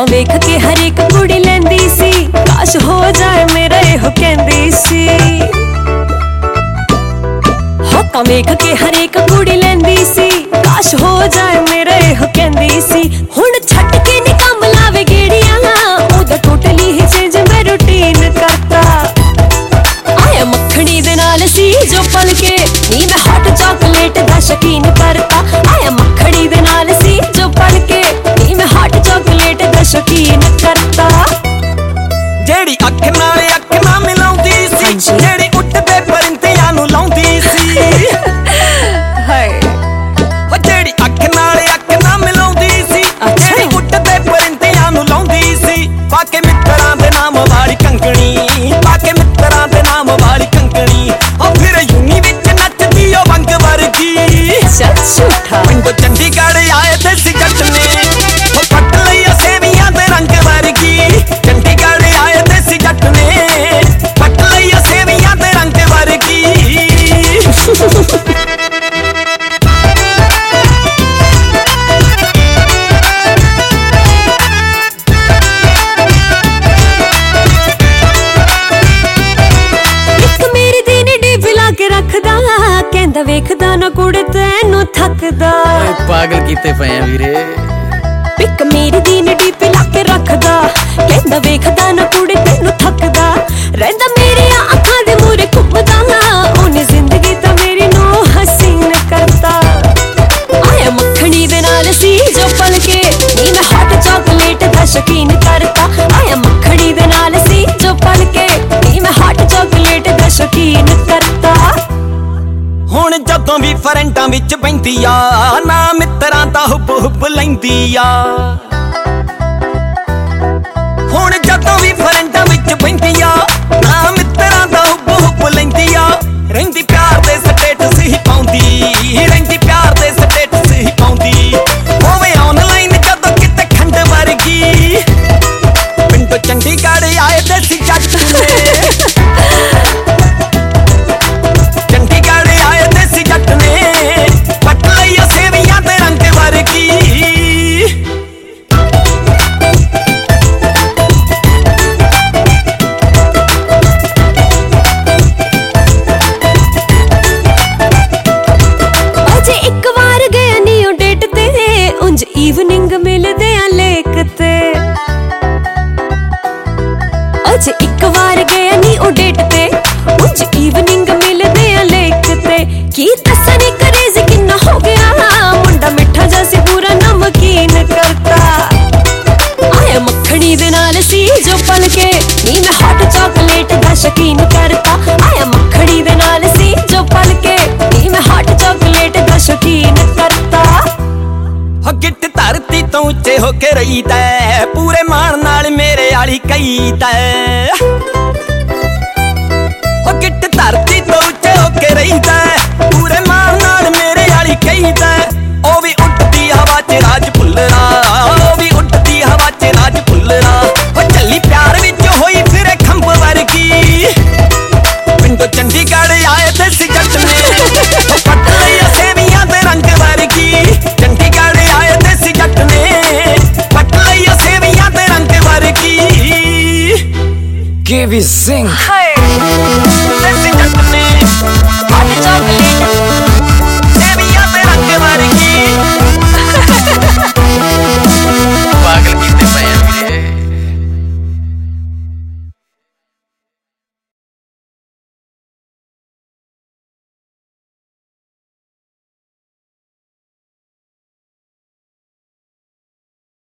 मौका वेख के हर एक कुड़ी लैंदी सी, काश हो जाए मेरा एहो कहंदी सी। मौका वेख के हर एक कुड़ी लैंदी सी, काश हो जाए मेरा एहो कहंदी सी। हुण छट के नी कम लावे गेड़ियां, ओदा टोटली ही चेंज मैं रूटीन करता। आया मक्खनी दे नाल सी जो पल के, नी मैं हॉट चॉकलेट दा शकीन करता। आया मक्खनी दे नाल सी जो पल के, नी मैं हॉट चॉकलेट दा शकीन करता। जेड़ी अख ना मिलाउंदी सी, जेड़ी उठदे परिंदियां नूं लाउंदी सी। हाय ओ जेड़ी अख ना मिलाउंदी सी, जेड़ी उठदे परिंदियां नूं लाउंदी सी। पाके मित्तरां दे नाम वाली कंगणी, पाके मित्तरां दे नाम वाली कंगणी। ओ फिर यूनी विच नचदी ओ वंग वर्गी। सच झूठा पिंडों चंडीगढ़ आए ते सी जट ने, ओ पट लई सेवियां दे रंग वर्गी। चंडीगढ़ आए ते सी जट ने, पट लई सेवियां दे रंग वर्गी। कहंदा वेखदा ना कुड़ तैनू थकदा। पागल कीते पे वीरे। पिक मेरी दीन डीपी ला के रखदा, कहंदा वेखदा ना कुड़ तैनू थकदा। रहिंदा मेरी अखां दे मूरे घुमदा, ओने जिंदगी तां मेरी नो हसीन करता। आया मक्खनी दे नाल सी जो पल के, नी मैं हॉट चॉकलेट दा शकीन करता। आया मक्खनी दे नाल सी जो पल के, नी मैं हॉट चॉकलेट दा शकीन करता। हुण जदों भी फ्रेंडां विच बैंदी आ, ना मित्तरां दा हुब लैंदी आ। हुण जदों भी फ्रेंडां विच बैंदी आ, ना मित्तरां दा हुब लैंदी आ। रहिंदी प्यार दे स्टेटस ही पाउंदी, रहिंदी प्यार दे स्टेटस ही पाउंदी। होवे ऑनलाइन जदों किते खंड वर्गी। पिंडों चंडीगढ़ आए ते सी जट ने, ईवनिंग मिलदे आ लेक ते। अजे एक बार गया नी ओ डेट ते, उंज ईवनिंग मिलदे आ लेक ते। की दसनी करेज किन्ना हो गया, मुंडा मिठा जैसे पूरा नमकीन करता। आया मक्खनी दे नाल सी जो पल के, नी मैं हॉट चॉकलेट दा शकीन करता। आया मक्खनी दे नाल सी जो पल के, नी मैं हॉट चॉकलेट दा शकीन करता। गिट धरती तो उच्चे होके रहीदा, पूरे मान नाल मेरे आली कहीदा। गिट धरती तो उच्चे होके रहीदा, पूरे मान नाल मेरे आली कहीदा। ओ भी उड़दी हवा च राज भुल्लरा, ओ भी उड़दी हवा च राज भुल्लरा। ओ झल्ली प्यार विच होई फिरे खंब वर्गी। पिंडों चंडीगढ़ आए ते सी जट ने, पट लई सेवियां दे रंग वर्गी। चंडीगढ़ आए ते सी जट ने, पट लई सेवियां दे रंग वर्गी। Give me sing. Hey, ते सी जट ने, hot chocolate